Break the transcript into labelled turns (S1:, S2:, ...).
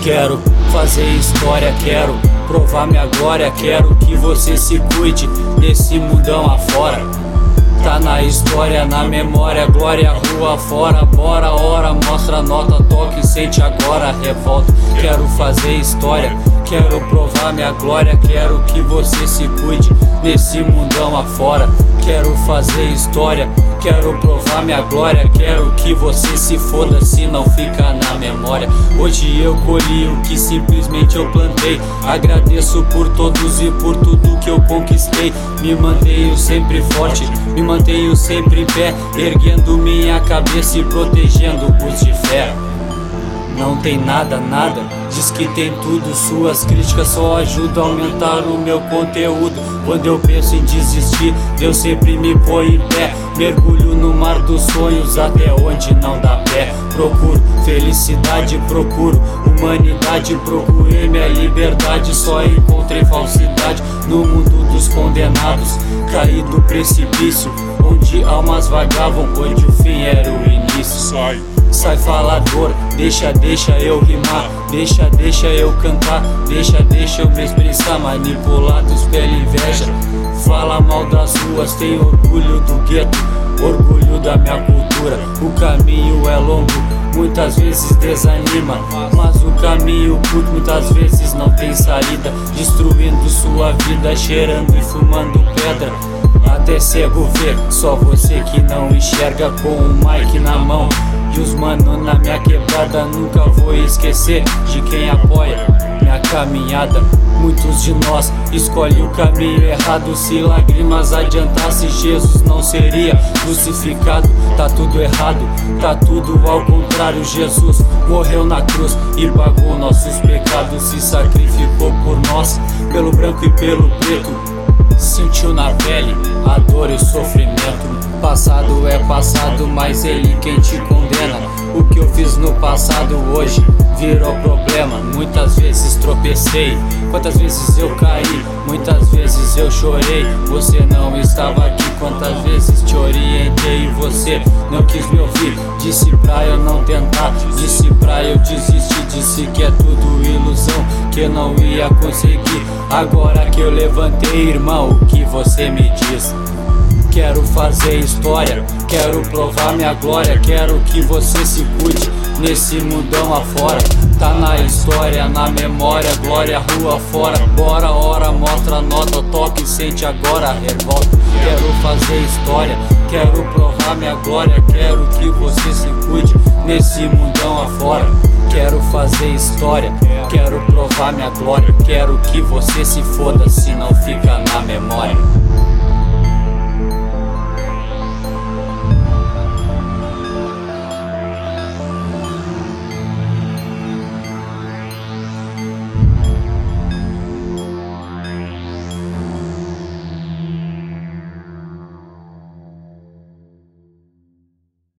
S1: Quero fazer história, quero provar minha glória. Quero que você se cuide nesse mundão afora. Tá na história, na memória, glória, rua fora. Bora, hora, mostra a nota, toque, sente agora, revolta. Quero fazer história, quero provar minha glória. Quero que você se cuide nesse mundão afora. Quero fazer história, quero provar minha glória. Quero que você se foda se não fica na memória. Hoje eu colhi o que simplesmente eu plantei. Agradeço por todos e por tudo que eu conquistei. Me mantenho sempre forte, me mantenho sempre em pé, erguendo minha cabeça e protegendo os de fé. Não tem nada, nada, diz que tem tudo. Suas críticas só ajudam a aumentar o meu conteúdo. Quando eu penso em desistir, Deus sempre me põe em pé. Mergulho no mar dos sonhos até onde não dá pé. Procuro felicidade, procuro humanidade. Procurei minha liberdade, só encontrei falsidade. No mundo dos condenados, caí do precipício, onde almas vagavam, onde o fim era o início. Sai falador, deixa eu rimar. Deixa eu cantar, deixa eu me expressar. Manipulados pela inveja, fala mal das ruas. Tem orgulho do gueto, orgulho da minha cultura. O caminho é longo, muitas vezes desanima, mas o caminho curto muitas vezes não tem saída. Destruindo sua vida, cheirando e fumando pedra. Até cego vê, só você que não enxerga. Com o mic na mão e os mano na minha quebrada, nunca vou esquecer de quem apoia minha caminhada. Muitos de nós escolhem o caminho errado. Se lágrimas adiantasse, Jesus não seria crucificado. Tá tudo errado, tá tudo ao contrário. Jesus morreu na cruz e pagou nossos pecados. Se sacrificou por nós, pelo branco e pelo preto. Sentiu na pele a dor e o sofrimento. Passado é passado, mas ele quem te condena. O que eu fiz no passado hoje virou problema. Muitas vezes tropecei, quantas vezes eu caí, muitas vezes eu chorei. Você não estava aqui, quantas vezes te orientei e você não quis me ouvir. Disse pra eu não tentar, disse pra eu desistir. Disse que é tudo ilusão, que eu não ia conseguir. Agora que eu levantei, irmão, o que você me diz? Quero fazer história, quero provar minha glória. Quero que você se cuide nesse mundão afora. Tá na história, na memória, glória, rua fora. Bora, hora, mostra a nota, toque, sente agora, revolta. Quero fazer história, quero provar minha glória. Quero que você se cuide nesse mundão afora. Quero fazer história, quero provar minha glória. Quero que você se foda se não fica na memória.